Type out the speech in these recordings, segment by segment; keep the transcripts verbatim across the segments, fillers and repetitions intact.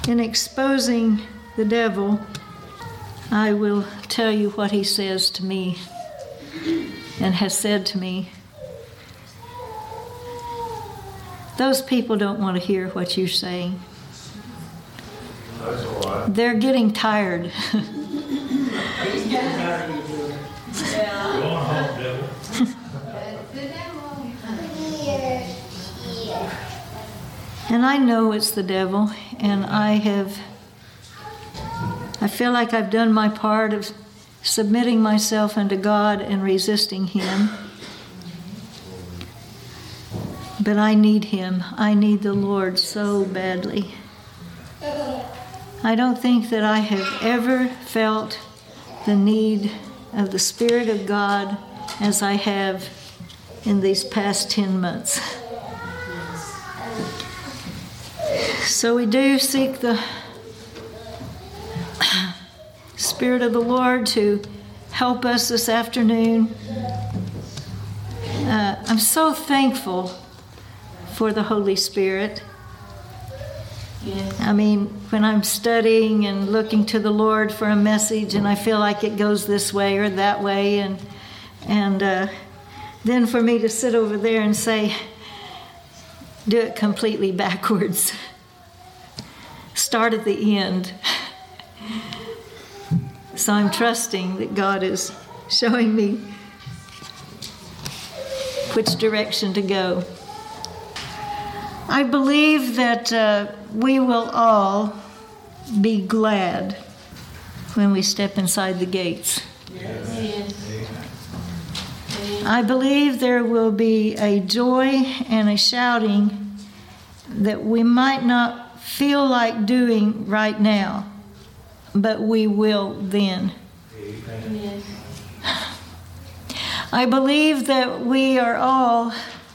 In exposing the devil, I will tell you what he says to me and has said to me. Those people don't want to hear what you're saying. They're getting tired. And I know it's the devil, and I have, I feel like I've done my part of submitting myself unto God and resisting him. But I need him. I need the Lord so badly. I don't think that I have ever felt the need of the Spirit of God as I have in these past ten months. So we do seek the Spirit of the Lord to help us this afternoon. Uh, I'm so thankful for the Holy Spirit. Yes. I mean, when I'm studying and looking to the Lord for a message and I feel like it goes this way or that way, and and uh, then for me to sit over there and say, do it completely backwards. Start at the end. So I'm trusting that God is showing me which direction to go. I believe that uh, we will all be glad when we step inside the gates. Yes. I believe there will be a joy and a shouting that we might not feel like doing right now, but we will then. Yes. I believe that we are all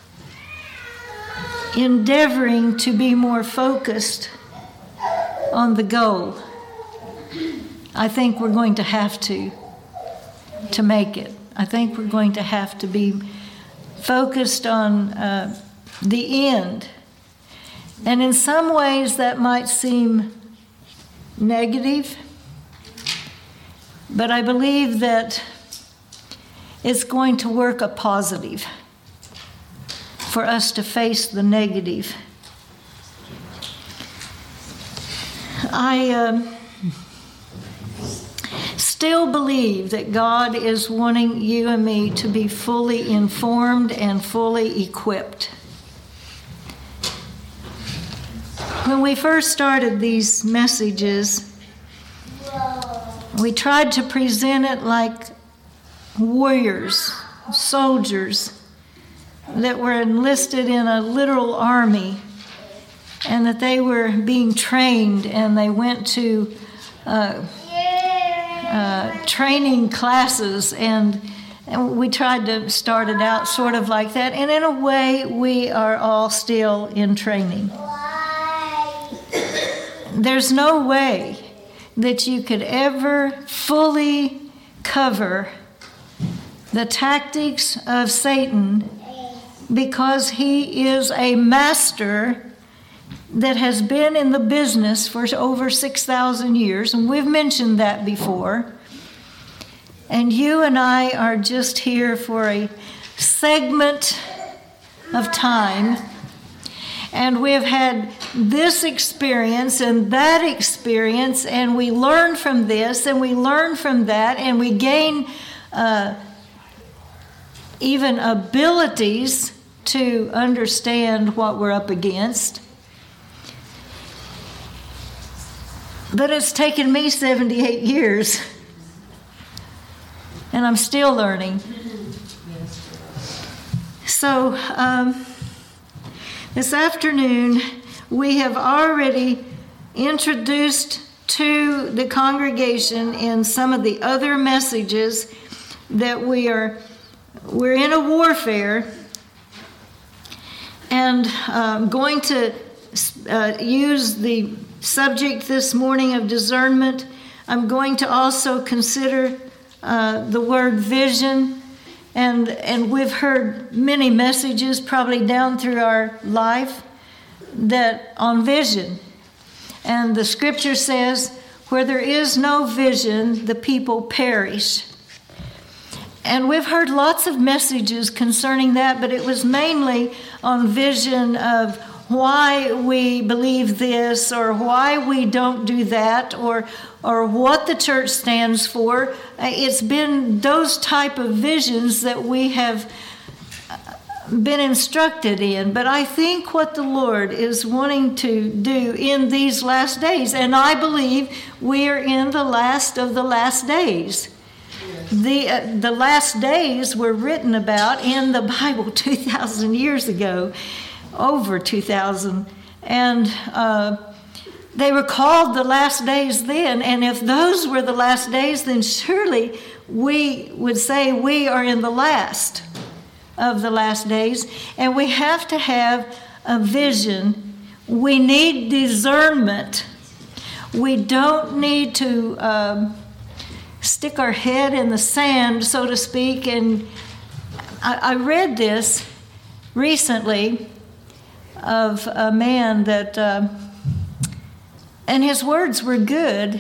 endeavoring to be more focused on the goal. I think we're going to have to, to make it. I think we're going to have to be focused on uh, the end. And in some ways that might seem negative, but I believe that it's going to work a positive for us to face the negative. I um, still believe that God is wanting you and me to be fully informed and fully equipped. When we first started these messages, we tried to present it like warriors, soldiers that were enlisted in a literal army, and that they were being trained, and they went to uh, uh, training classes, and, and we tried to start it out sort of like that. And in a way, we are all still in training. There's no way that you could ever fully cover the tactics of Satan, because he is a master that has been in the business for over six thousand years, and we've mentioned that before. And you and I are just here for a segment of time, and we've had this experience and that experience, and we learn from this and we learn from that, and we gain uh, even abilities to understand what we're up against. But it's taken me seventy-eight years, and I'm still learning. So um, this afternoon, we have already introduced to the congregation in some of the other messages that we are we're in a warfare, and I'm going to uh, use the subject this morning of discernment. I'm going to also consider uh, the word vision, and and we've heard many messages probably down through our life that on vision. And the scripture says, where there is no vision, the people perish. And we've heard lots of messages concerning that, but it was mainly on vision of why we believe this or why we don't do that or or what the church stands for. It's been those type of visions that we have been instructed in. But I think what the Lord is wanting to do in these last days, and I believe we are in the last of the last days. The uh, the last days were written about in the Bible two thousand years ago, over two thousand, and uh, they were called the last days then. And if those were the last days, then surely we would say we are in the last of the last days. And we have to have a vision. We need discernment. We don't need to um, stick our head in the sand, so to speak. And I, I read this recently of a man that, uh, and his words were good,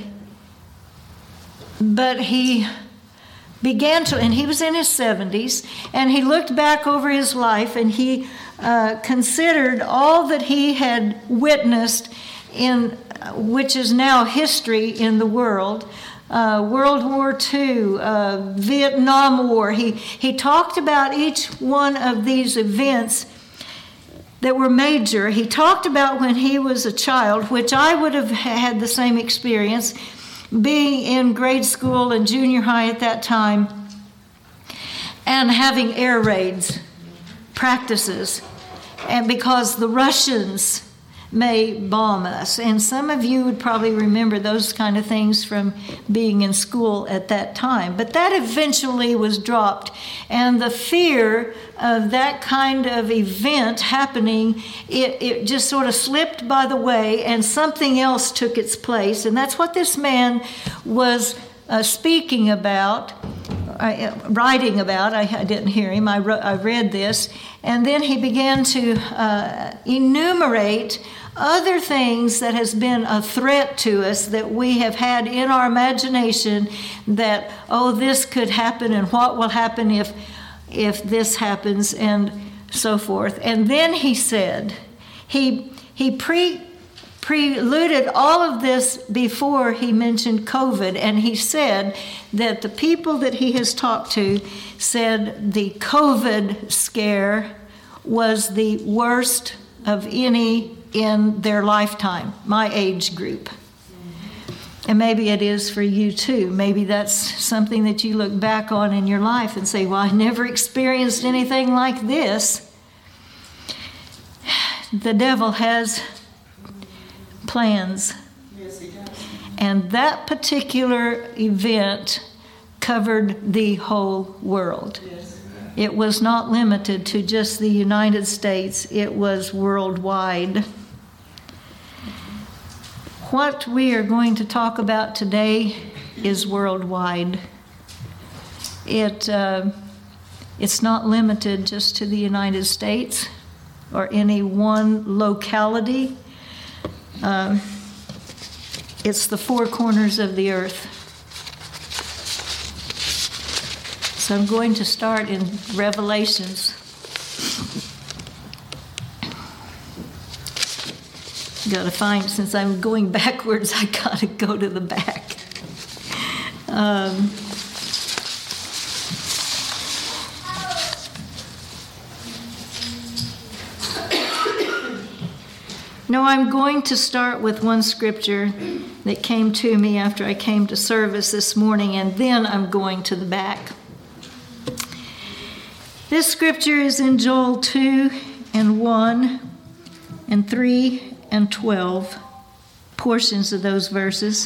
but he began to, and he was in his seventies, and he looked back over his life and he uh, considered all that he had witnessed in, which is now history in the world. Uh, World War Two, uh, Vietnam War. He, he talked about each one of these events that were major. He talked about when he was a child, which I would have had the same experience, being in grade school and junior high at that time, and having air raids, practices, and because the Russians may bomb us. And some of you would probably remember those kind of things from being in school at that time. But that eventually was dropped. And the fear of that kind of event happening, it, it just sort of slipped by the way, and something else took its place. And that's what this man was uh, speaking about, uh, writing about. I, I didn't hear him. I, re- I read this. And then he began to uh, enumerate other things that has been a threat to us that we have had in our imagination that, oh, this could happen and what will happen if if this happens and so forth. And then he said, he he pre preluded all of this before he mentioned COVID, and he said that the people that he has talked to said the COVID scare was the worst of any in their lifetime, my age group. And maybe it is for you too. Maybe that's something that you look back on in your life and say, well, I never experienced anything like this. The devil has plans. Yes, he does. And that particular event covered the whole world. Yes. It was not limited to just the United States. It was worldwide. What we are going to talk about today is worldwide. It uh, it's not limited just to the United States or any one locality. Uh, it's the four corners of the earth. So I'm going to start in Revelations. Got to find, since I'm going backwards, I got to go to the back. Um, no, I'm going to start with one scripture that came to me after I came to service this morning, and then I'm going to the back. This scripture is in Joel two and one and three and twelve, portions of those verses.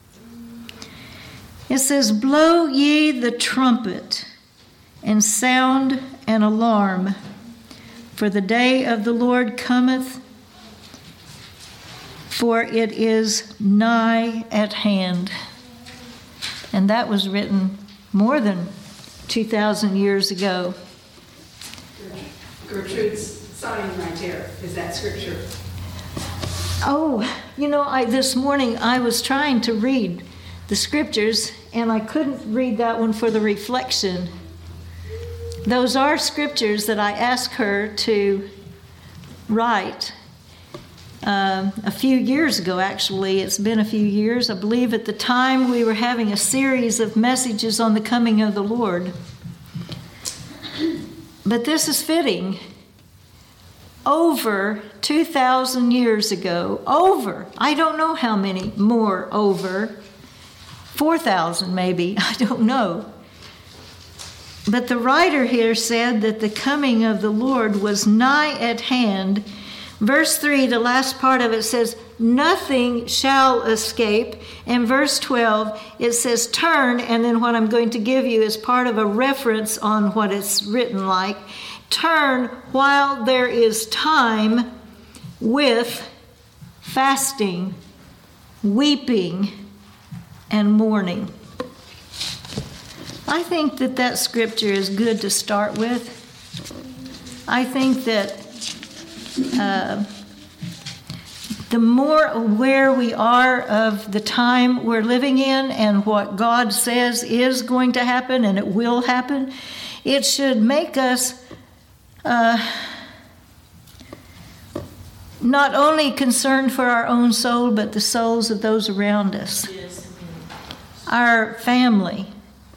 It says, blow ye the trumpet and sound an alarm, for the day of the Lord cometh, for it is nigh at hand. And that was written more than two thousand years ago. Gertrude's sign right there is that scripture. Oh, You know, I this morning I was trying to read the scriptures, and I couldn't read that one for the reflection. Those are scriptures that I asked her to write um, a few years ago, actually. It's been a few years. I believe at the time we were having a series of messages on the coming of the Lord. But this is fitting. Over two thousand years ago, over, I don't know how many more over, four thousand maybe, I don't know. But the writer here said that the coming of the Lord was nigh at hand. Verse three, the last part of it says, nothing shall escape. And verse twelve, it says, turn, and then what I'm going to give you is part of a reference on what it's written like. Turn while there is time with fasting, weeping, and mourning. I think that that scripture is good to start with. I think that uh, the more aware we are of the time we're living in and what God says is going to happen and it will happen, it should make us uh, not only concerned for our own soul, but the souls of those around us, yes. Our family.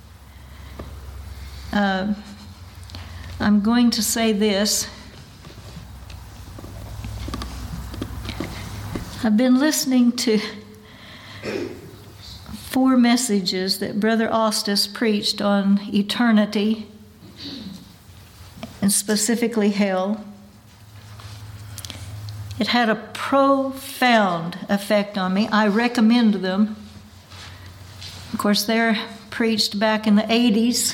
Uh, I'm going to say this. I've been listening to four messages that Brother Ostis preached on eternity, and specifically hell. It had a profound effect on me. I recommend them. Of course, they're preached back in the eighties.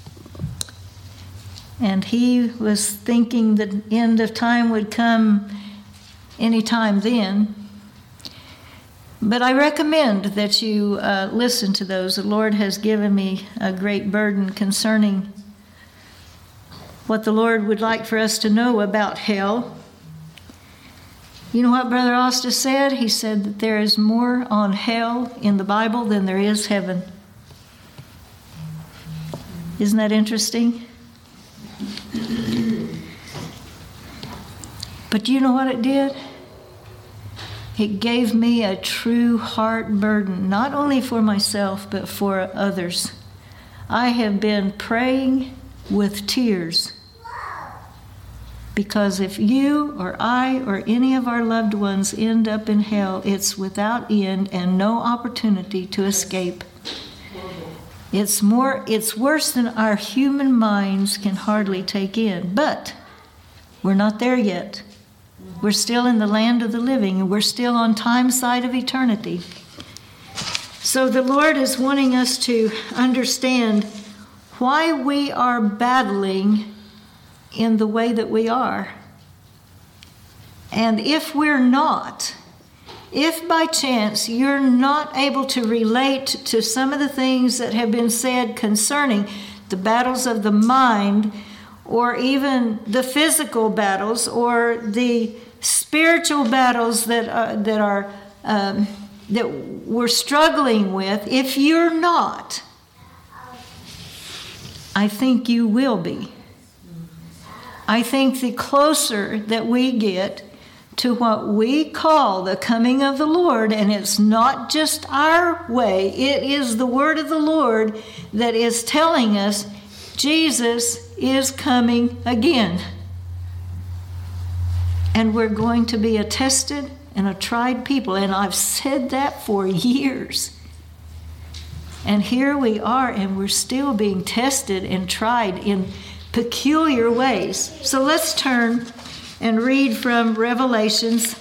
And he was thinking the end of time would come any time then. But I recommend that you uh, listen to those. The Lord has given me a great burden concerning what the Lord would like for us to know about hell. You know what Brother Ostis said? He said that there is more on hell in the Bible than there is heaven. Isn't that interesting? But you know what it did? It gave me a true heart burden, not only for myself, but for others. I have been praying with tears, because if you or I or any of our loved ones end up in hell, it's without end and no opportunity to escape. It's more, it's worse than our human minds can hardly take in. But we're not there yet. We're still in the land of the living, and we're still on time's side of eternity. So the Lord is wanting us to understand why we are battling in the way that we are. And if we're not, if by chance you're not able to relate to some of the things that have been said concerning the battles of the mind, or even the physical battles, or the spiritual battles that are, that are um, that we're struggling with, if you're not, I think you will be. I think the closer that we get to what we call the coming of the Lord, and it's not just our way, it is the word of the Lord that is telling us Jesus is coming again. And we're going to be a tested and a tried people. And I've said that for years. And here we are, and we're still being tested and tried in peculiar ways. So let's turn and read from Revelations.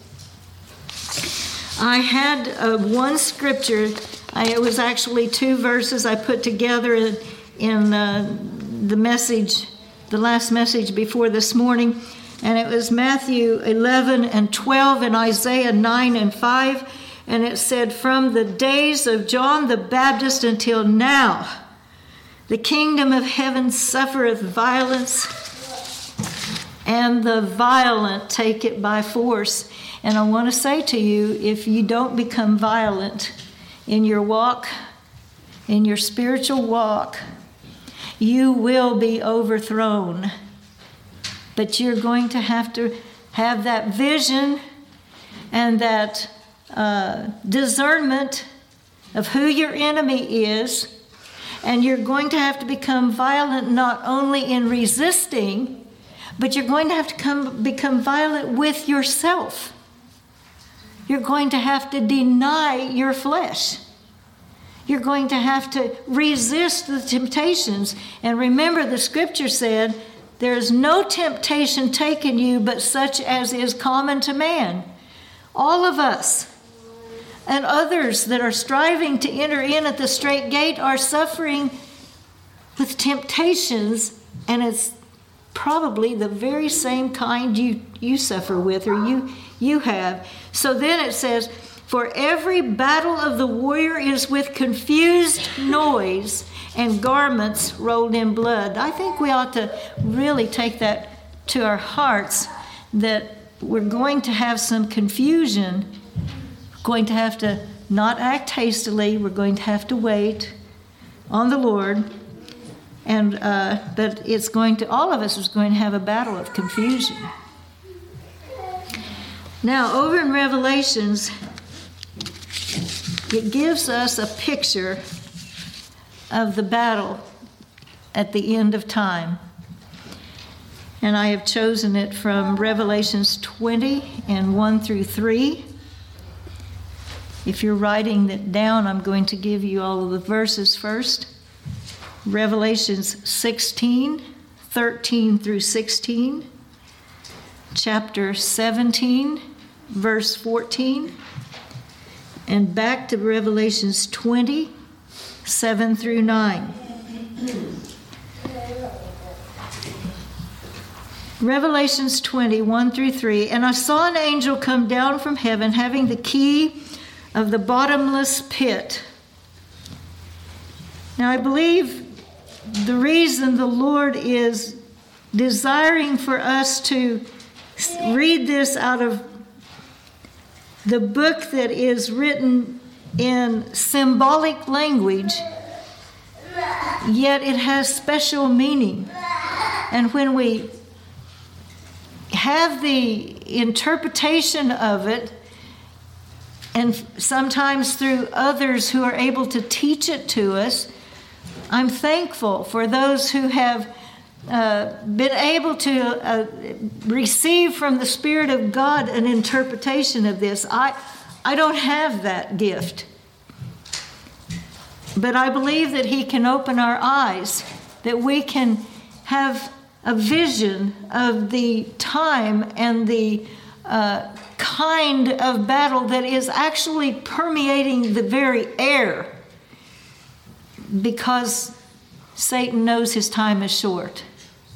I had uh, one scripture. I, it was actually two verses I put together in, in uh, the message, the last message before this morning. And it was Matthew eleven and twelve and Isaiah nine and five. And it said, from the days of John the Baptist until now, the kingdom of heaven suffereth violence, and the violent take it by force. And I want to say to you, if you don't become violent in your walk, in your spiritual walk, you will be overthrown. But you're going to have to have that vision and that uh, discernment of who your enemy is. And you're going to have to become violent not only in resisting, but you're going to have to come, become violent with yourself. You're going to have to deny your flesh. You're going to have to resist the temptations. And remember, the scripture said, there is no temptation taken you but such as is common to man. All of us and others that are striving to enter in at the straight gate are suffering with temptations, and it's probably the very same kind you, you suffer with or you, you have. So then it says, for every battle of the warrior is with confused noise and garments rolled in blood. I think we ought to really take that to our hearts, that we're going to have some confusion, going to have to not act hastily, we're going to have to wait on the Lord, and uh, but it's going to, all of us is going to have a battle of confusion. Now, over in Revelations, it gives us a picture of the battle at the end of time. And I have chosen it from Revelations twenty and one through three. If you're writing it down, I'm going to give you all of the verses first. Revelations sixteen, thirteen through sixteen. Chapter seventeen, verse fourteen. And back to Revelations twenty, seven through nine. Revelations twenty, one through three. And I saw an angel come down from heaven, having the key of the bottomless pit. Now, I believe the reason the Lord is desiring for us to read this out of the book that is written in symbolic language, yet it has special meaning. And when we have the interpretation of it, and sometimes through others who are able to teach it to us, I'm thankful for those who have uh, been able to uh, receive from the Spirit of God an interpretation of this. I, I don't have that gift. But I believe that He can open our eyes, that we can have a vision of the time and the uh, kind of battle that is actually permeating the very air, because Satan knows his time is short.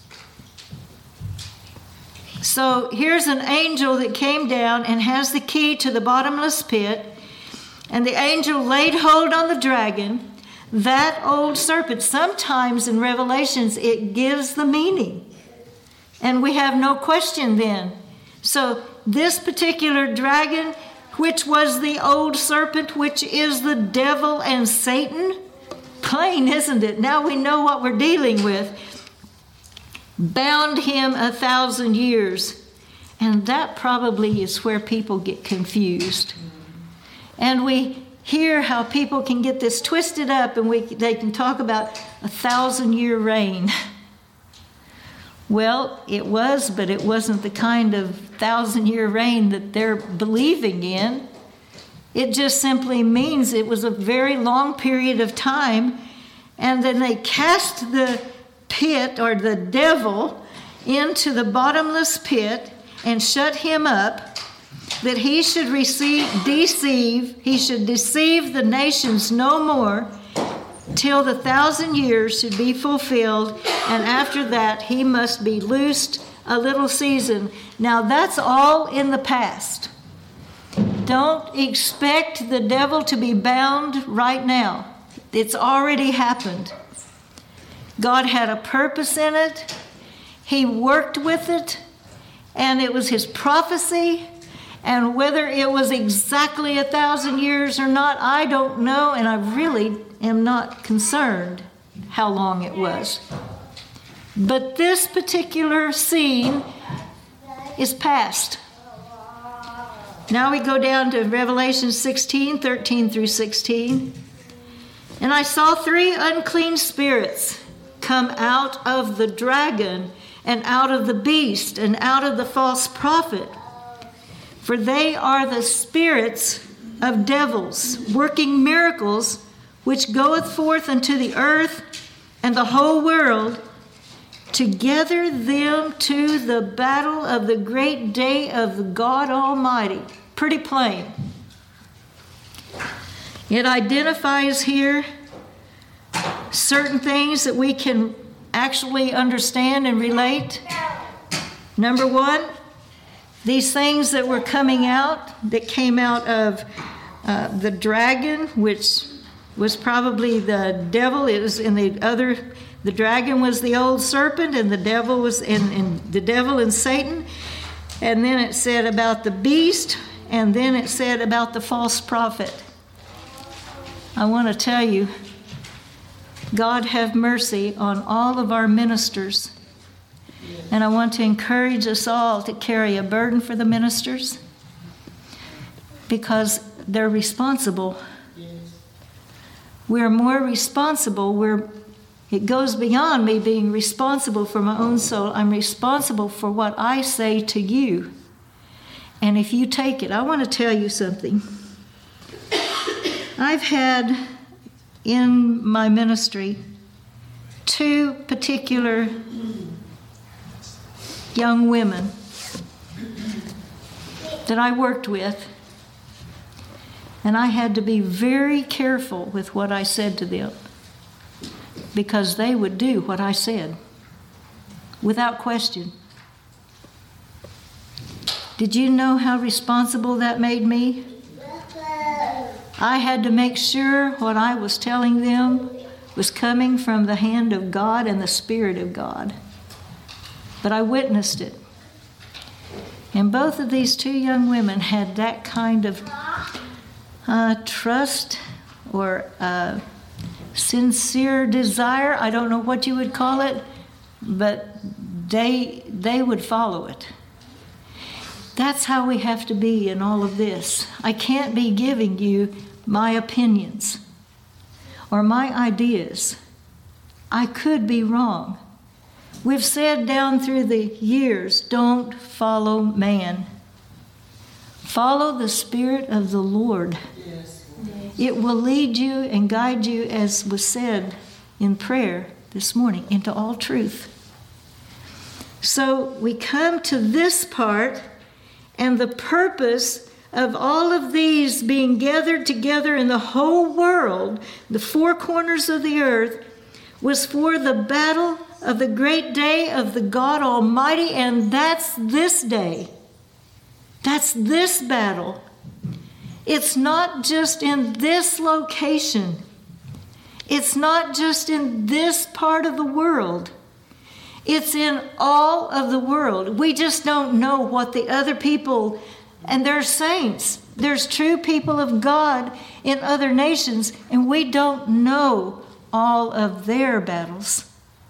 So here's an angel that came down and has the key to the bottomless pit, and the angel laid hold on the dragon, that old serpent. Sometimes in Revelations it gives the meaning, and we have no question then. So this particular dragon, which was the old serpent, which is the devil and Satan, plain, isn't it? Now we know what we're dealing with. Bound him a thousand years. And that probably is where people get confused. And we hear how people can get this twisted up, and we they can talk about a thousand year reign. Well, it was, but it wasn't the kind of thousand year reign that they're believing in. It just simply means it was a very long period of time, and then they cast the pit, or the devil, into the bottomless pit and shut him up, that he should receive, deceive, he should deceive the nations no more, till the thousand years should be fulfilled, and after that he must be loosed a little season. Now that's all in the past. Don't expect the devil to be bound right now. It's already happened. God had a purpose in it. He worked with it and it was his prophecy. And whether it was exactly a thousand years or not, I don't know, and I really am not concerned how long it was. But this particular scene is past. Now we go down to Revelation sixteen, thirteen through sixteen. And I saw three unclean spirits come out of the dragon and out of the beast and out of the false prophet. For they are the spirits of devils, working miracles, which goeth forth unto the earth and the whole world, to gather them to the battle of the great day of God Almighty. Pretty plain. It identifies here certain things that we can actually understand and relate. Number one, these things that were coming out, that came out of uh, the dragon, which was probably the devil. It was in the other, the dragon was the old serpent, and the devil was in, in the devil and Satan. And then it said about the beast, and then it said about the false prophet. I want to tell you, God have mercy on all of our ministers. And I want to encourage us all to carry a burden for the ministers, because they're responsible. We're more responsible. We're, it goes beyond me being responsible for my own soul. I'm responsible for what I say to you. And if you take it, I want to tell you something. I've had in my ministry two particular young women that I worked with, and I had to be very careful with what I said to them, because they would do what I said without question. Did you know how responsible that made me? I had to make sure what I was telling them was coming from the hand of God and the Spirit of God. But I witnessed it. And both of these two young women had that kind of uh, trust or uh, sincere desire. I don't know what you would call it, but they they would follow it. That's how we have to be in all of this. I can't be giving you my opinions or my ideas. I could be wrong. We've said down through the years, don't follow man. Follow the Spirit of the Lord. Yes. It will lead you and guide you, as was said in prayer this morning, into all truth. So we come to this part, and the purpose of all of these being gathered together in the whole world, the four corners of the earth, was for the battle of the great day of the God Almighty, and that's this day. That's this battle. It's not just in this location. It's not just in this part of the world. It's in all of the world. We just don't know what the other people, and there's saints, there's true people of God in other nations, and we don't know all of their battles.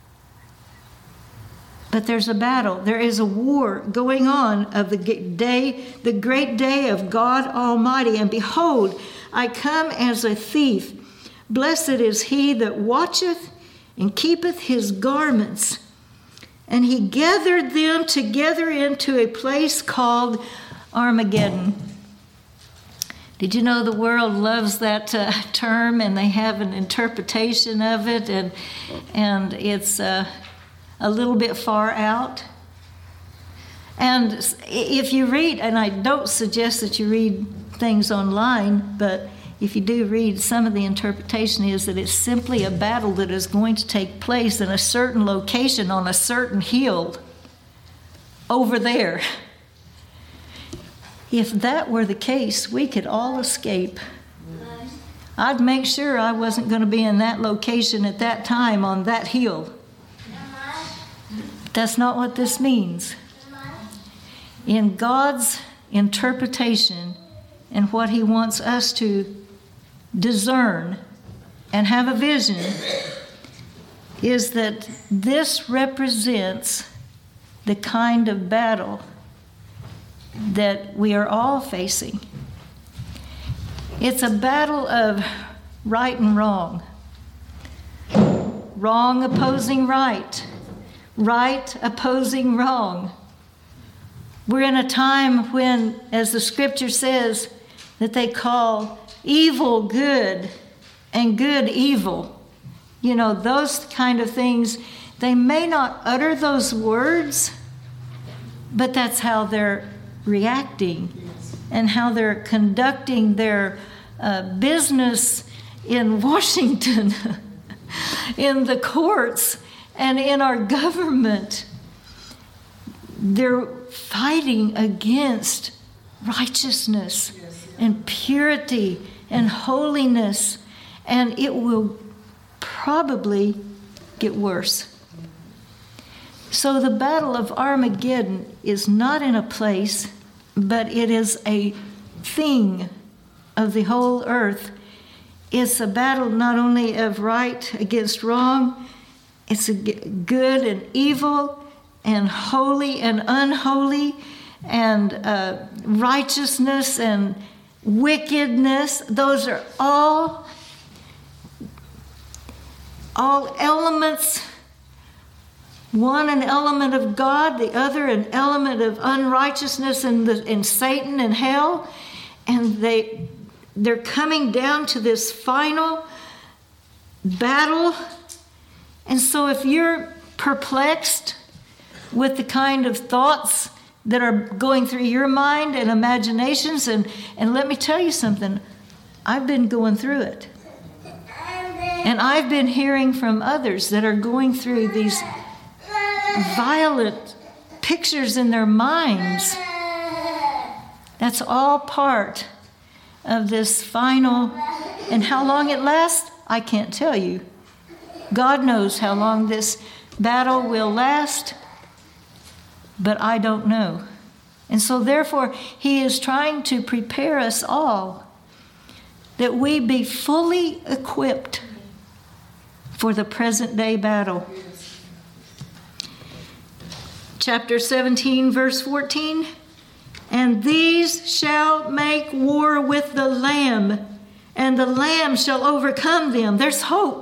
But there's a battle. There is a war going on of the day, the great day of God Almighty. And behold, I come as a thief. Blessed is he that watcheth and keepeth his garments. And he gathered them together into a place called Armageddon. Did you know the world loves that uh, term, and they have an interpretation of it, and and it's uh, a little bit far out? And if you read, and I don't suggest that you read things online, but if you do read, some of the interpretation is that it's simply a battle that is going to take place in a certain location on a certain hill over there. If that were the case, we could all escape. I'd make sure I wasn't going to be in that location at that time on that hill. That's not what this means. in God's interpretation and what he wants us to discern and have a vision is that this represents the kind of battle that we are all facing. It's a battle of right and wrong. Wrong opposing right. Right opposing wrong. We're in a time when, as the scripture says, that they call evil good and good evil. You know, those kind of things, they may not utter those words, but that's how they're reacting and how they're conducting their uh, business in Washington, in the courts, and in our government. They're fighting against righteousness and purity and holiness, and it will probably get worse. So the battle of Armageddon is not in a place, but it is a thing of the whole earth. It's a battle not only of right against wrong, it's a good and evil and holy and unholy and uh, righteousness and wickedness. Those are all, all elements. One an element of God, the other an element of unrighteousness and the and Satan and hell. And they they're coming down to this final battle. And so if you're perplexed with the kind of thoughts that are going through your mind and imaginations, and, and let me tell you something, I've been going through it. And I've been hearing from others that are going through these violent pictures in their minds. That's all part of this final, and how long it lasts, I can't tell you. God knows how long this battle will last, but I don't know. And so therefore, he is trying to prepare us all that we be fully equipped for the present day battle. Chapter seventeen, verse fourteen, and these shall make war with the Lamb, and the Lamb shall overcome them. There's hope.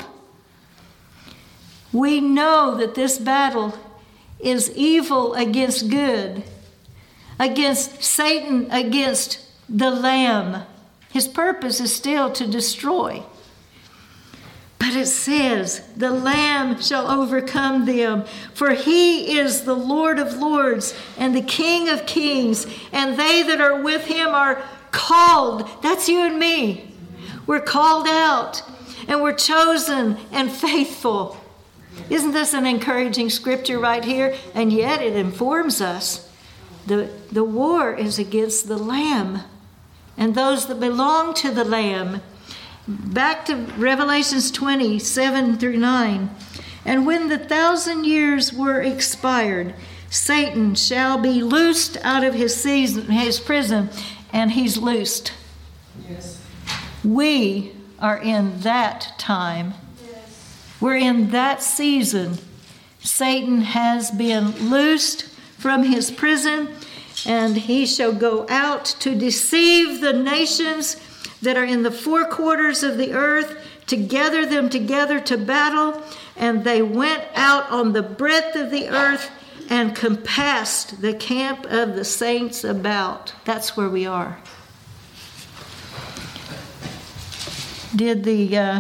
We know that this battle is evil against good, against Satan, against the Lamb. His purpose is still to destroy. But it says, the Lamb shall overcome them, for he is the Lord of lords and the King of kings, and they that are with him are called. That's you and me. We're called out, and we're chosen and faithful. Isn't this an encouraging scripture right here? And yet it informs us the, the war is against the Lamb and those that belong to the Lamb. Back to Revelations twenty, seven through nine. And when the thousand years were expired, Satan shall be loosed out of his season, his prison, and he's loosed. Yes. We are in that time. Yes. We're in that season. Satan has been loosed from his prison, and he shall go out to deceive the nations that are in the four quarters of the earth, to gather them together to battle. And they went out on the breadth of the earth and compassed the camp of the saints about. That's where we are. Did the uh,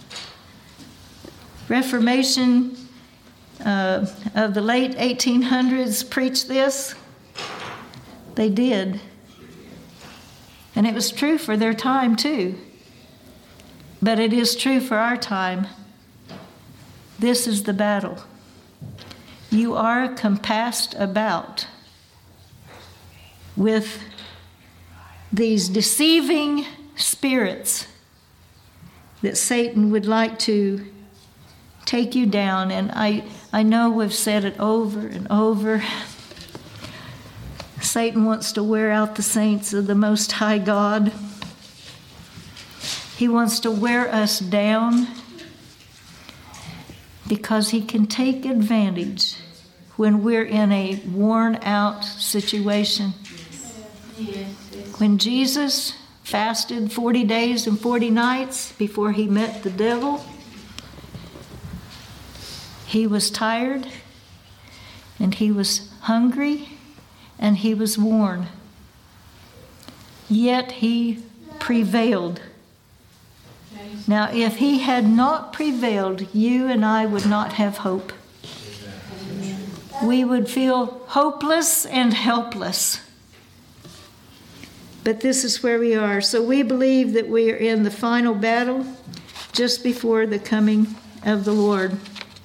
Reformation uh, of the late eighteen hundreds preach this? They did. And it was true for their time too. But it is true for our time. This is the battle. You are compassed about with these deceiving spirits that Satan would like to take you down. And I, I know we've said it over and over. Satan wants to wear out the saints of the Most High God. He wants to wear us down because he can take advantage when we're in a worn-out situation. When Jesus fasted forty days and forty nights before he met the devil, he was tired, and he was hungry, and he was worn. Yet he prevailed. Now, if he had not prevailed, you and I would not have hope. We would feel hopeless and helpless. But this is where we are. So we believe that we are in the final battle just before the coming of the Lord.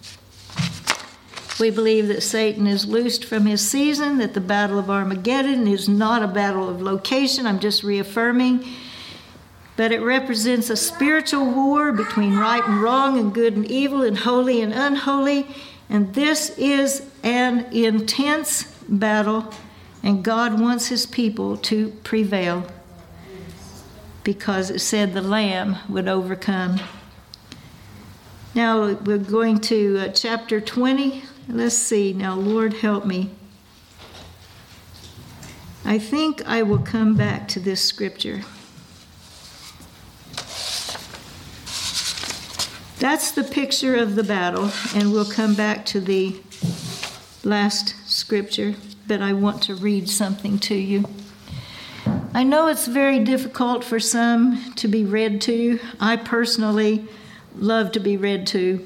We believe that Satan is loosed from his season, that the battle of Armageddon is not a battle of location. I'm just reaffirming. But it represents a spiritual war between right and wrong and good and evil and holy and unholy. And this is an intense battle, and God wants his people to prevail because it said the Lamb would overcome. Now we're going to uh, chapter twenty. Let's see. Now, Lord, help me. I think I will come back to this scripture. That's the picture of the battle, and we'll come back to the last scripture, but I want to read something to you. I know it's very difficult for some to be read to. I personally love to be read to.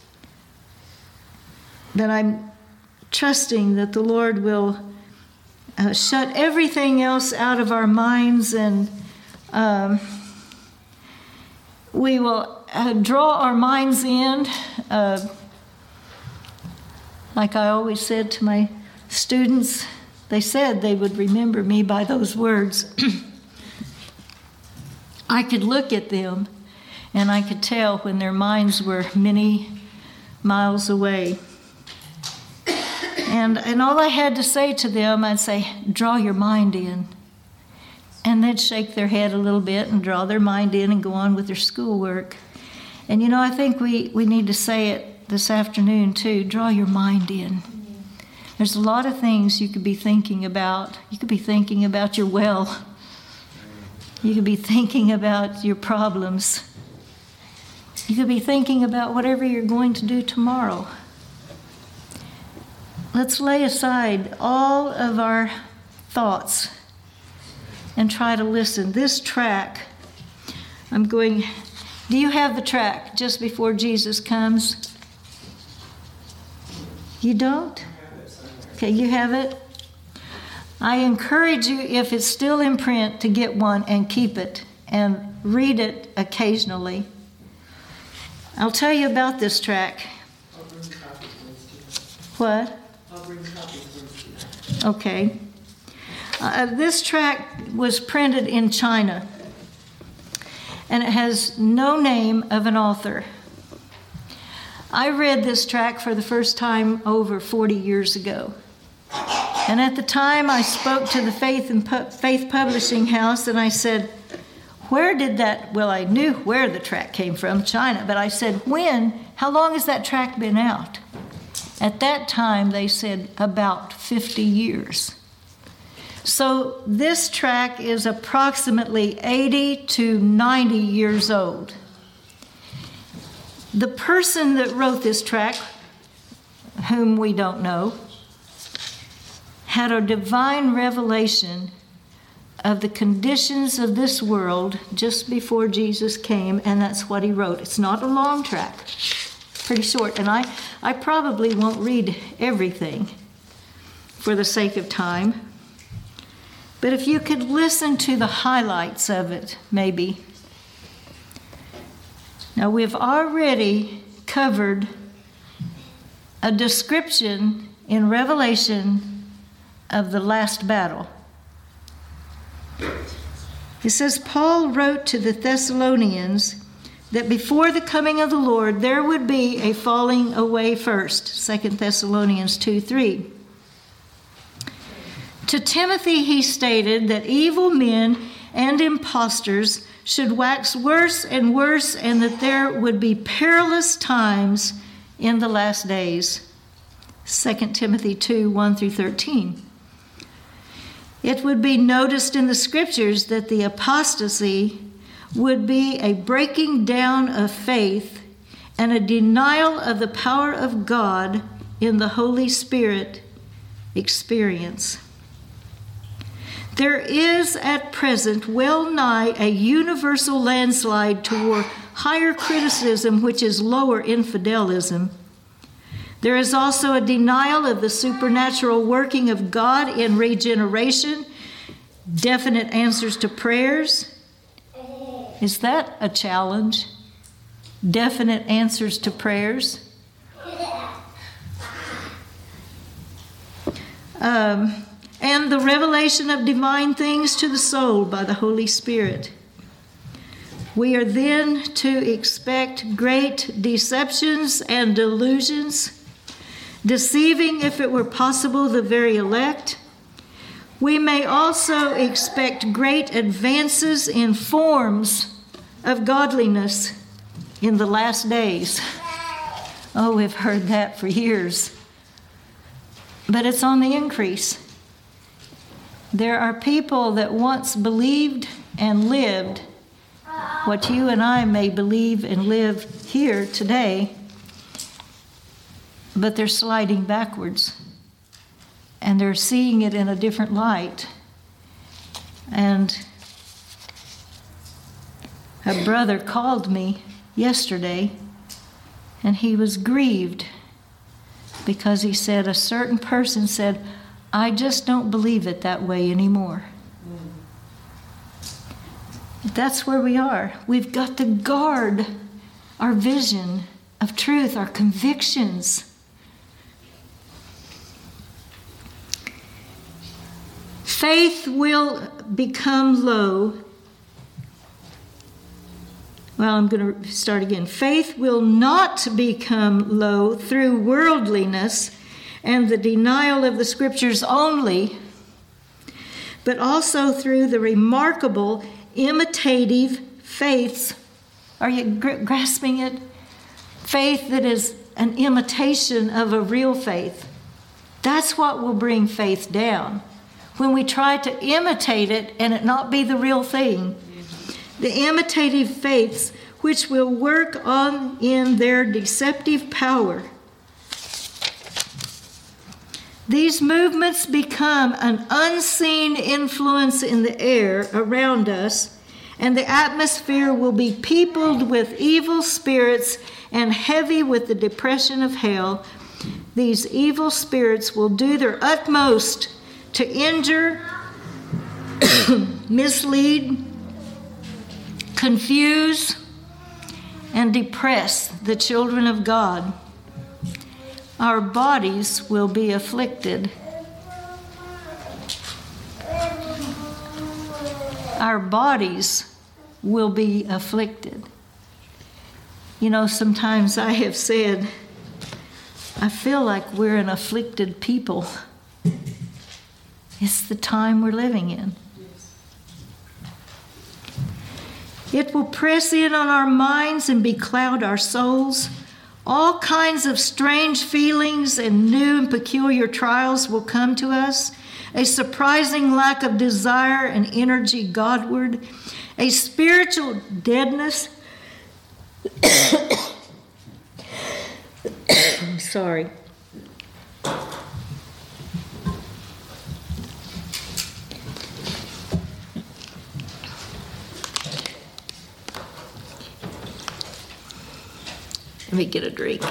But I'm trusting that the Lord will uh, shut everything else out of our minds, and um, we will uh, draw our minds in. Uh, like I always said to my students, they said they would remember me by those words. I could look at them and I could tell when their minds were many miles away. And, and all I had to say to them, I'd say, draw your mind in. And they'd shake their head a little bit and draw their mind in and go on with their schoolwork. And you know, I think we, we need to say it this afternoon too. Draw your mind in. There's a lot of things you could be thinking about. You could be thinking about your well. You could be thinking about your problems. You could be thinking about whatever you're going to do tomorrow. Let's lay aside all of our thoughts and try to listen. This track, I'm going, do you have the track just before Jesus comes? You don't? Okay, you have it? I encourage you, if it's still in print, to get one and keep it and read it occasionally. I'll tell you about this track. I'll bring copies Wednesday. What? I'll bring copies Wednesday. Okay. Uh, this track was printed in China, and it has no name of an author. I read this track for the first time over forty years ago. And at the time, I spoke to the Faith and Pu- Faith Publishing House, and I said, where did that, well, I knew where the track came from, China, but I said, when, how long has that track been out? At that time, they said about fifty years. So this track is approximately eighty to ninety years old. The person that wrote this track, whom we don't know, had a divine revelation of the conditions of this world just before Jesus came, and that's what he wrote. It's not a long track, pretty short, and I, I probably won't read everything for the sake of time. But if you could listen to the highlights of it, maybe. Now, we've already covered a description in Revelation of the last battle. It says, Paul wrote to the Thessalonians that before the coming of the Lord, there would be a falling away first. Second Thessalonians two three. To Timothy, he stated that evil men and impostors should wax worse and worse, and that there would be perilous times in the last days. Second Timothy two, one through thirteen. It would be noticed in the scriptures that the apostasy would be a breaking down of faith and a denial of the power of God in the Holy Spirit experience. There is at present well nigh a universal landslide toward higher criticism, which is lower infidelism. There is also a denial of the supernatural working of God in regeneration, definite answers to prayers. Is that a challenge? Definite answers to prayers? Um, and the revelation of divine things to the soul by the Holy Spirit. We are then to expect great deceptions and delusions, deceiving, if it were possible, the very elect. We may also expect great advances in forms of godliness in the last days. Oh, we've heard that for years. But it's on the increase. There are people that once believed and lived what you and I may believe and live here today, but they're sliding backwards, and they're seeing it in a different light. And a brother called me yesterday, and he was grieved because he said a certain person said, "I just don't believe it that way anymore." That's where we are. We've got to guard our vision of truth, our convictions. Faith will become low. Well, I'm going to start again. Faith will not become low through worldliness and the denial of the scriptures only, but also through the remarkable imitative faiths. Are you gr- grasping it? Faith that is an imitation of a real faith. That's what will bring faith down. When we try to imitate it and it not be the real thing. The imitative faiths which will work on in their deceptive power. These movements become an unseen influence in the air around us, and the atmosphere will be peopled with evil spirits and heavy with the depression of hell. These evil spirits will do their utmost to injure, mislead, confuse, and depress the children of God. Our bodies will be afflicted. Our bodies will be afflicted. You know, sometimes I have said, I feel like we're an afflicted people. It's the time we're living in. It will press in on our minds and becloud our souls. All kinds of strange feelings and new and peculiar trials will come to us. A surprising lack of desire and energy Godward. A spiritual deadness. I'm sorry. Let me get a drink.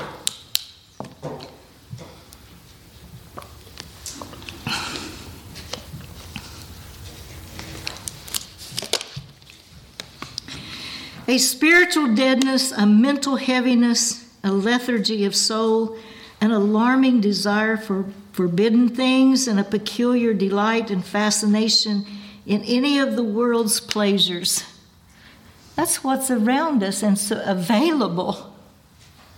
A spiritual deadness, a mental heaviness, a lethargy of soul, an alarming desire for forbidden things, and a peculiar delight and fascination in any of the world's pleasures. That's what's around us and so available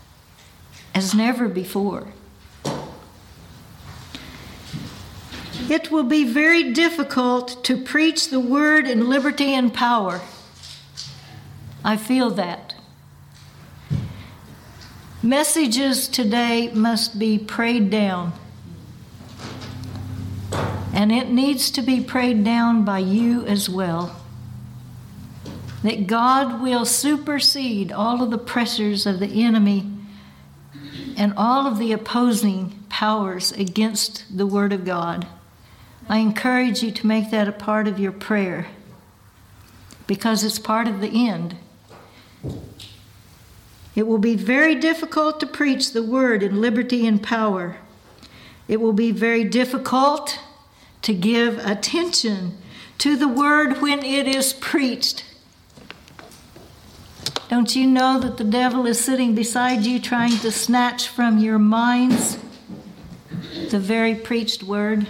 as never before. It will be very difficult to preach the word in liberty and power. I feel that. Messages today must be prayed down. And it needs to be prayed down by you as well. That God will supersede all of the pressures of the enemy and all of the opposing powers against the Word of God. I encourage you to make that a part of your prayer, because it's part of the end. It will be very difficult to preach the Word in liberty and power. It will be very difficult to give attention to the Word when it is preached. Don't you know that the devil is sitting beside you trying to snatch from your minds the very preached word?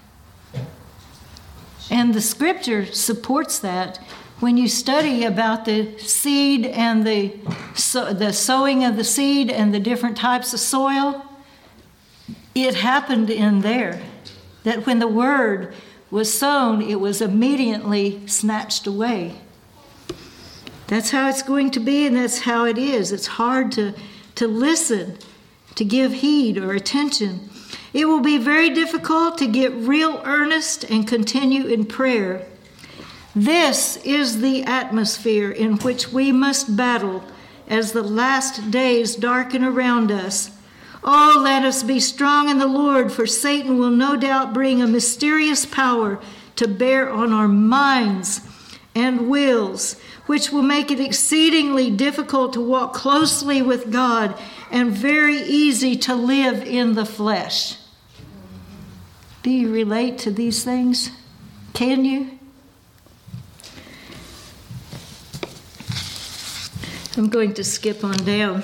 And the scripture supports that. When you study about the seed and the, so, the sowing of the seed and the different types of soil, it happened in there. That when the word was sown, it was immediately snatched away. That's how it's going to be, and that's how it is. It's hard to, to listen, to give heed or attention. It will be very difficult to get real earnest and continue in prayer. This is the atmosphere in which we must battle as the last days darken around us. Oh, let us be strong in the Lord, for Satan will no doubt bring a mysterious power to bear on our minds and wills, which will make it exceedingly difficult to walk closely with God and very easy to live in the flesh. Do you relate to these things? Can you? I'm going to skip on down.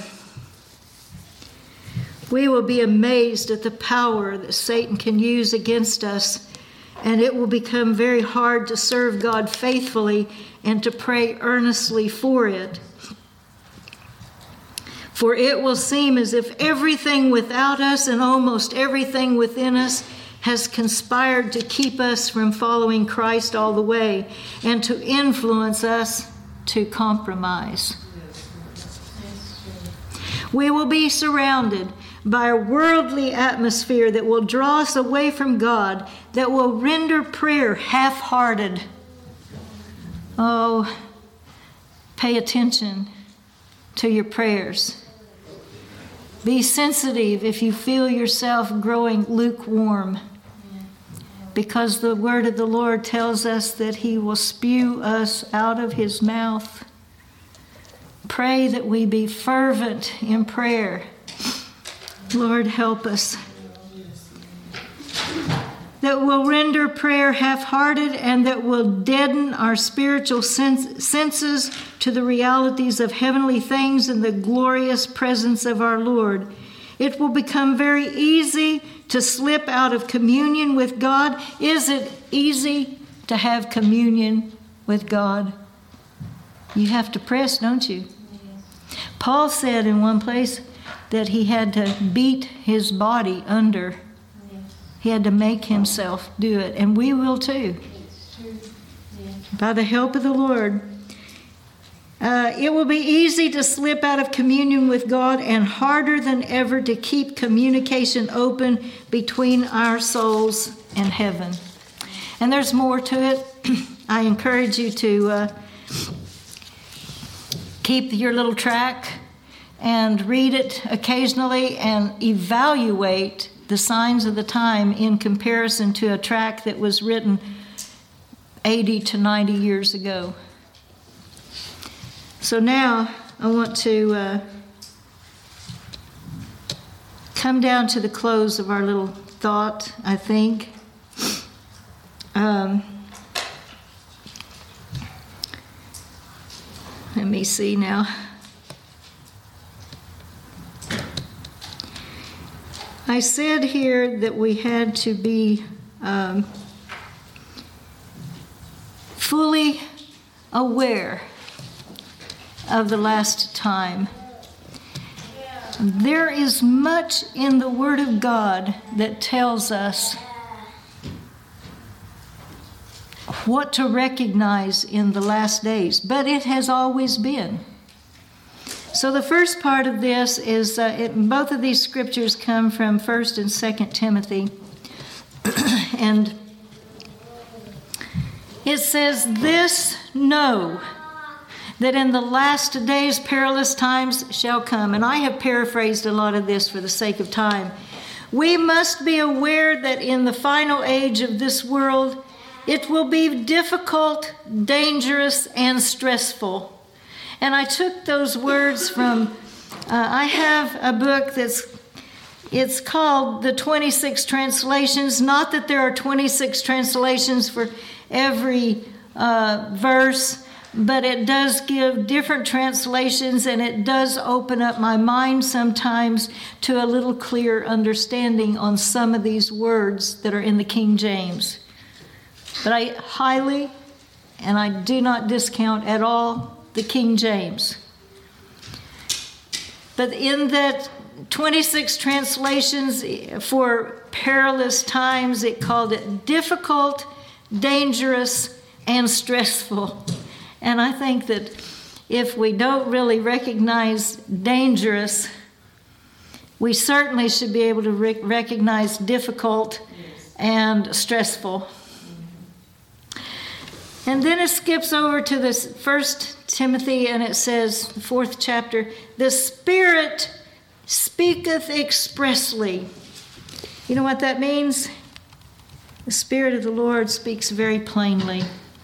We will be amazed at the power that Satan can use against us, and it will become very hard to serve God faithfully and to pray earnestly for it. For it will seem as if everything without us and almost everything within us has conspired to keep us from following Christ all the way and to influence us to compromise. We will be surrounded by a worldly atmosphere that will draw us away from God, that will render prayer half-hearted. Oh, pay attention to your prayers. Be sensitive if you feel yourself growing lukewarm, because the word of the Lord tells us that He will spew us out of His mouth. Pray that we be fervent in prayer. Lord, help us. That will render prayer half-hearted and that will deaden our spiritual sens- senses to the realities of heavenly things and the glorious presence of our Lord. It will become very easy to slip out of communion with God. Is it easy to have communion with God? You have to press, don't you? Paul said in one place that he had to beat his body under. He had to make himself do it, and we will too. By the help of the Lord. Uh, it will be easy to slip out of communion with God and harder than ever to keep communication open between our souls and heaven. And there's more to it. I encourage you to uh, keep your little track and read it occasionally and evaluate the signs of the time in comparison to a tract that was written eighty to ninety years ago. So now I want to uh, come down to the close of our little thought, I think. Um, let me see now. I said here that we had to be um, fully aware of the last time. There is much in the Word of God that tells us what to recognize in the last days, but it has always been. So the first part of this is, uh, it, both of these scriptures come from First and Second Timothy. And it says, "This know, that in the last days perilous times shall come." And I have paraphrased a lot of this for the sake of time. "We must be aware that in the final age of this world, it will be difficult, dangerous, and stressful." And I took those words from, uh, I have a book that's, it's called the twenty-six Translations. Not that there are twenty-six translations for every uh, verse, but it does give different translations, and it does open up my mind sometimes to a little clearer understanding on some of these words that are in the King James. But I highly, and I do not discount at all, the King James. But in that twenty-six translations for perilous times, it called it difficult, dangerous, and stressful. And I think that if we don't really recognize dangerous, we certainly should be able to re- recognize difficult and stressful. And then it skips over to this First Timothy, and it says, the fourth chapter, "The Spirit speaketh expressly." You know what that means? The Spirit of the Lord speaks very plainly.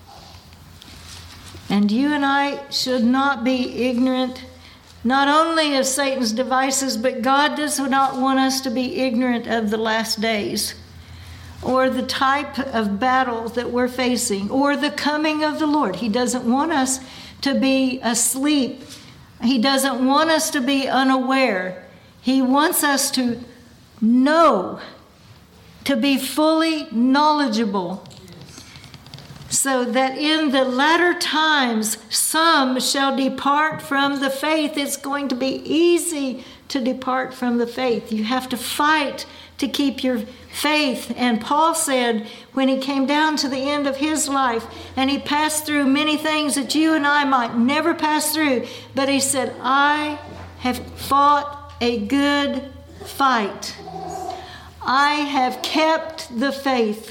And you and I should not be ignorant, not only of Satan's devices, but God does not want us to be ignorant of the last days, or the type of battle that we're facing, or the coming of the Lord. He doesn't want us to be asleep. He doesn't want us to be unaware. He wants us to know, to be fully knowledgeable, so that in the latter times some shall depart from the faith. It's going to be easy to depart from the faith. You have to fight to keep your faith. And Paul said when he came down to the end of his life, and he passed through many things that you and I might never pass through, but he said, "I have fought a good fight. I have kept the faith."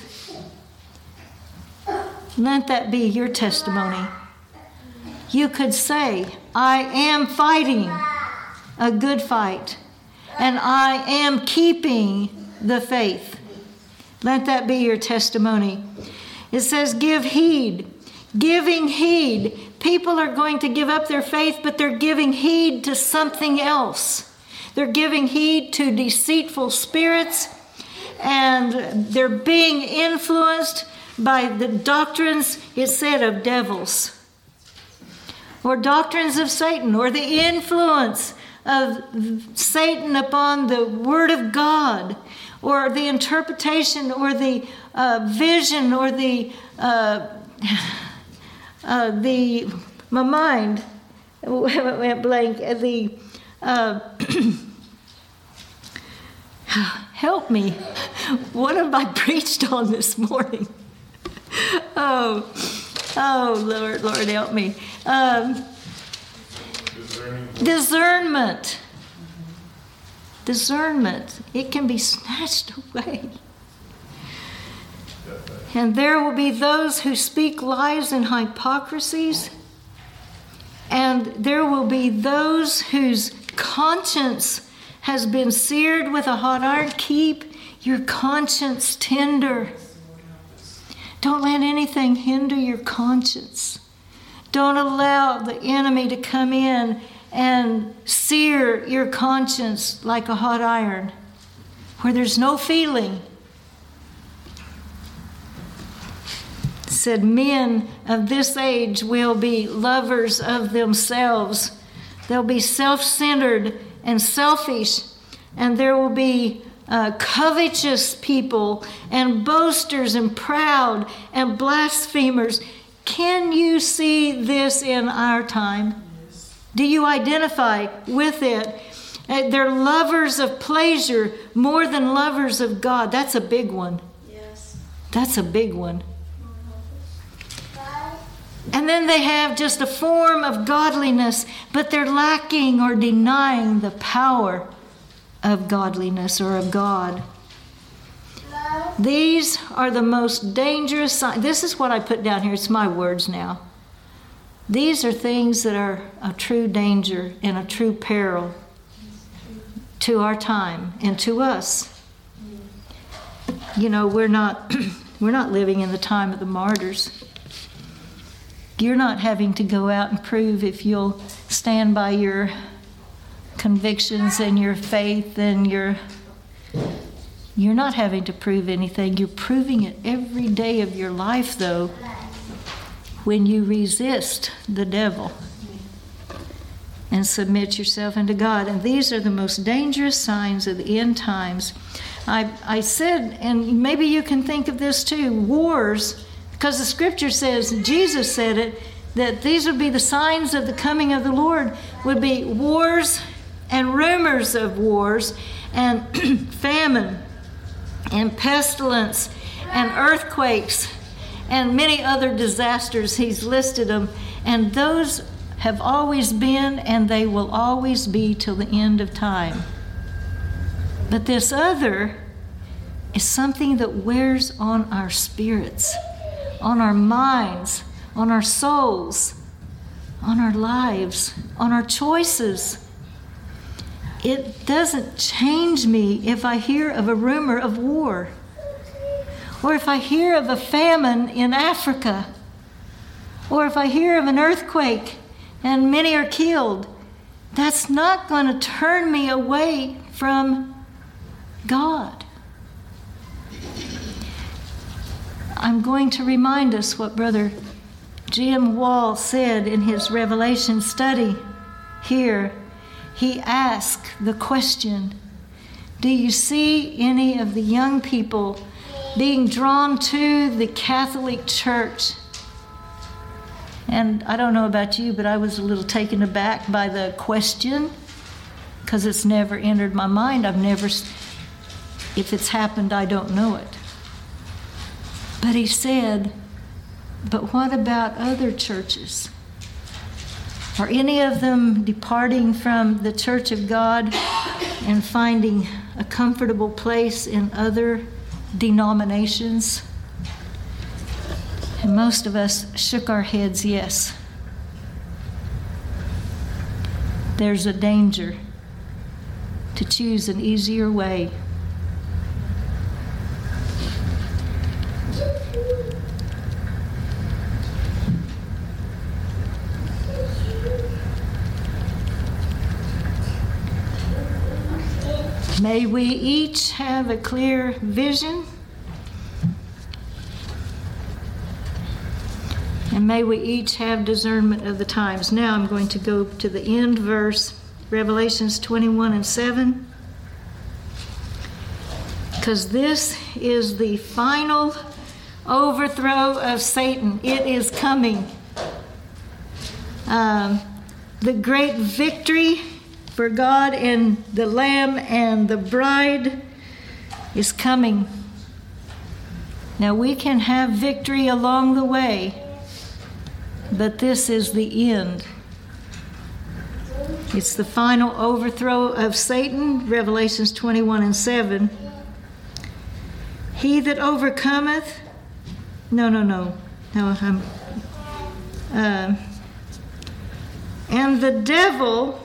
Let that be your testimony. You could say, "I am fighting a good fight, and I am keeping the faith." Let that be your testimony. It says, "Give heed." Giving heed. People are going to give up their faith, but they're giving heed to something else. They're giving heed to deceitful spirits, and they're being influenced by the doctrines, it said, of devils, or doctrines of Satan, or the influence of Satan upon the Word of God, or the interpretation, or the uh, vision, or the uh, uh, the my mind went blank. The uh, help me. What have I preached on this morning? Oh, oh, Lord, Lord, help me. Um, discernment. Discernment. It can be snatched away. And there will be those who speak lies and hypocrisies. And there will be those whose conscience has been seared with a hot iron. Keep your conscience tender. Don't let anything hinder your conscience. Don't allow the enemy to come in and sear your conscience like a hot iron, where there's no feeling. It said, "Men of this age will be lovers of themselves." They'll be self-centered and selfish, and there will be Uh, covetous people, and boasters, and proud, and blasphemers. Can you see this in our time? Yes. Do you identify with it? Uh, they're lovers of pleasure more than lovers of God. That's a big one. Yes. That's a big one. And then they have just a form of godliness, but they're lacking or denying the power of godliness or of God. These are the most dangerous signs. This is what I put down here. It's my words now. These are things that are a true danger and a true peril to our time and to us. You know, we're not we're not living in the time of the martyrs. You're not having to go out and prove if you'll stand by your convictions and your faith and your you're not having to prove anything. You're proving it every day of your life, though, when you resist the devil and submit yourself unto God. And these are the most dangerous signs of the end times. I, I said, and maybe you can think of this too, wars, because the scripture says, Jesus said it, that these would be the signs of the coming of the Lord, would be wars and rumors of wars and famine and pestilence and earthquakes and many other disasters. He's listed them, and those have always been and they will always be till the end of time. But this other is something that wears on our spirits, on our minds, on our souls, on our lives, on our choices. It doesn't change me if I hear of a rumor of war, or if I hear of a famine in Africa, or if I hear of an earthquake and many are killed. That's not going to turn me away from God. I'm going to remind us what Brother Jim Wall said in his Revelation study here. He asked the question, do you see any of the young people being drawn to the Catholic Church? And I don't know about you, but I was a little taken aback by the question, because it's never entered my mind. I've never, if it's happened, I don't know it. But he said, but what about other churches? Are any of them departing from the Church of God and finding a comfortable place in other denominations? And most of us shook our heads, yes. There's a danger to choose an easier way. May we each have a clear vision, and may we each have discernment of the times. Now I'm going to go to the end verse, Revelations twenty-one and seven, because this is the final overthrow of Satan. It is coming. Um, the great victory for God and the Lamb and the bride is coming. Now we can have victory along the way, but this is the end. It's the final overthrow of Satan, Revelations twenty-one and seven. He that overcometh, no, no, no, no, I'm, uh, and the devil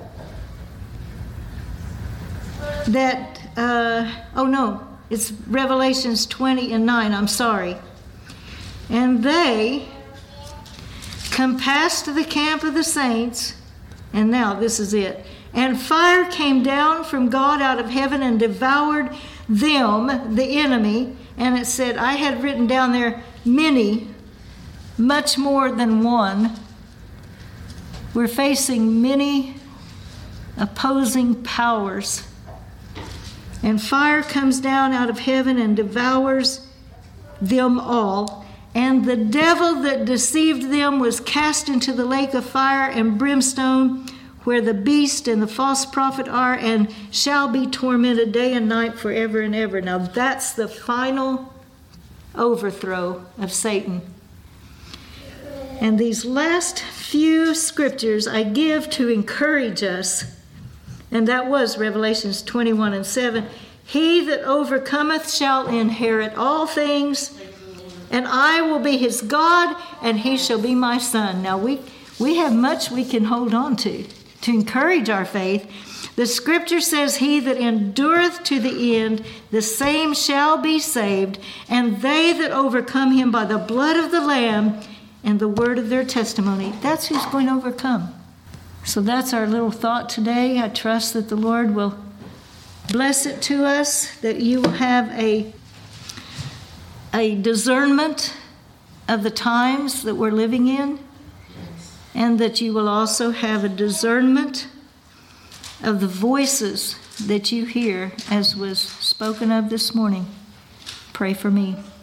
that, uh, oh no, it's Revelations twenty and nine, I'm sorry. And they compassed the camp of the saints, and now this is it. And fire came down from God out of heaven and devoured them, the enemy. And it said, I had written down there, many, much more than one. We're facing many opposing powers. And fire comes down out of heaven and devours them all. And the devil that deceived them was cast into the lake of fire and brimstone, where the beast and the false prophet are, and shall be tormented day and night forever and ever. Now that's the final overthrow of Satan. And these last few scriptures I give to encourage us, and that was Revelations twenty-one and seven. He that overcometh shall inherit all things, and I will be his God, and he shall be my son. Now we, we have much we can hold on to, to encourage our faith. The scripture says, he that endureth to the end, the same shall be saved, and they that overcome him by the blood of the Lamb and the word of their testimony. That's who's going to overcome. So that's our little thought today. I trust that the Lord will bless it to us, that you will have a, a discernment of the times that we're living in, and that you will also have a discernment of the voices that you hear, as was spoken of this morning. Pray for me.